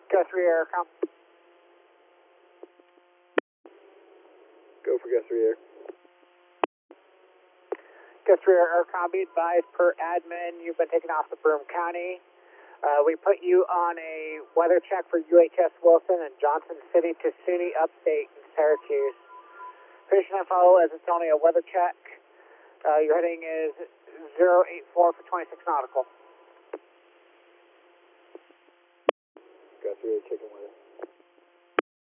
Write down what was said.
Guthrie Air, Go for Guthrie Air. Guthrie Air, Aircom, be advised per admin, you've been taken off the Broome County. We put you on a weather check for UHS Wilson and Johnson City to SUNY Upstate in Syracuse. Position info as it's only a weather check. Your heading is 084 for 26 nautical. Guthrie Air, checking weather.